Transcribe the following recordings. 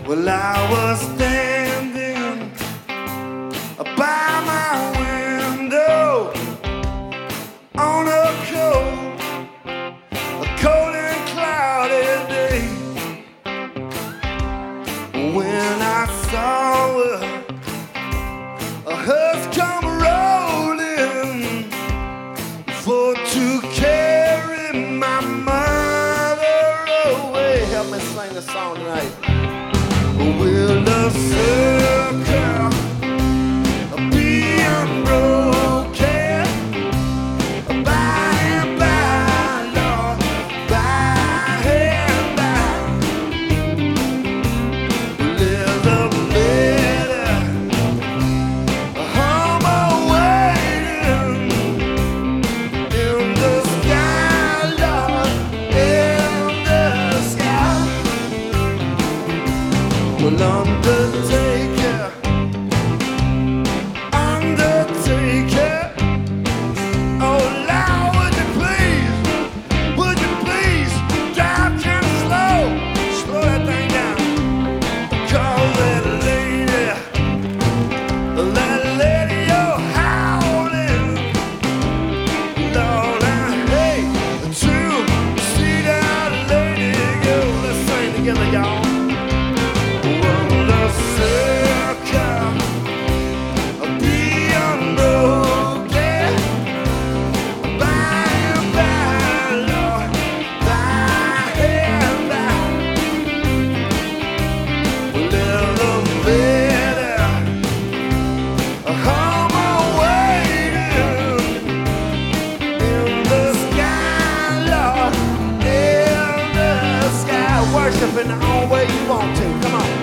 Well, I was standing by my window on a cold and cloudy day when I saw a hearse come rolling for to carry my mother away. Help me sing the song tonight. Will the circle be unbroken? By and by, Lord, by and by. Live a better home waiting in the sky, Lord, in the sky. Well, Undertaker, Undertaker, oh Lord, would you please drive kind of slow that thing down, 'cause that lady, you're howling, Lord, I hate to see that lady go. Let's sing together, y'all. Worship in the own way you want to. Come on.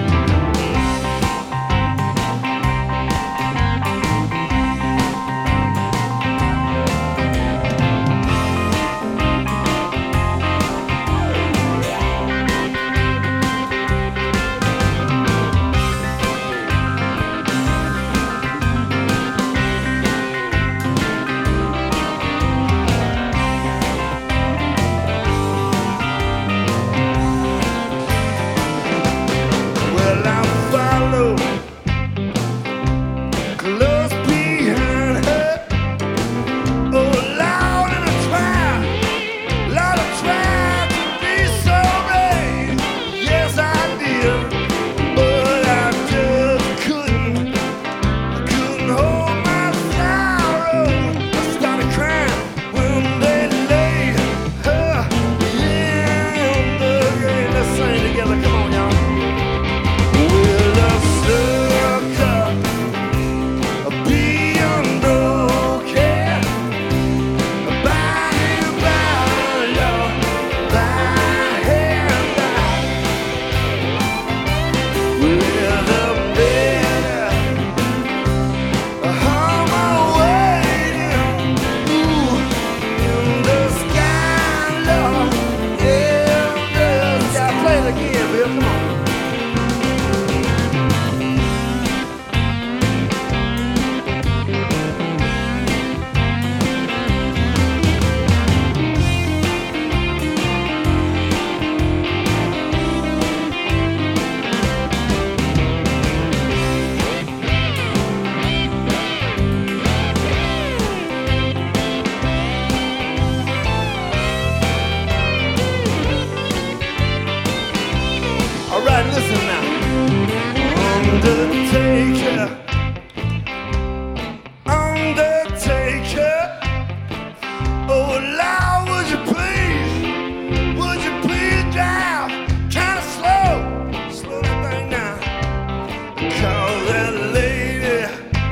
All right, listen now. Undertaker, Undertaker, oh Lord, would you please drive kind of slow that thing down, 'cause that lady,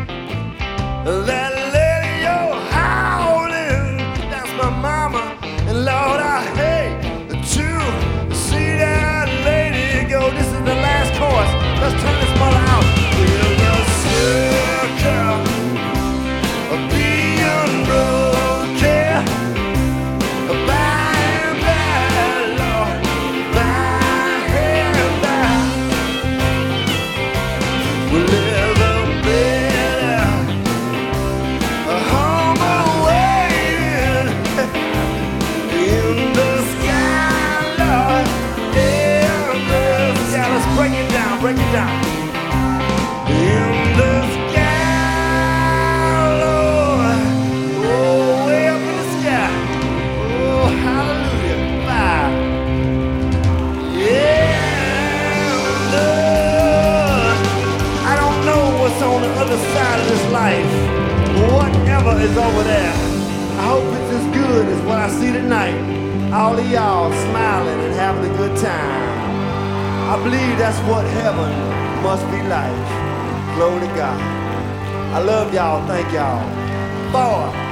you're howling, that's my mama, and Lord, I hate to see that lady go. This is the last chorus. Let's turn this mother out. Will the circle be unbroken? By and by, Lord, by and by. We'll live a better home waiting in I see tonight all of y'all smiling and having a good time. I believe that's what heaven must be like. Glory to God. I love y'all. Thank y'all. 4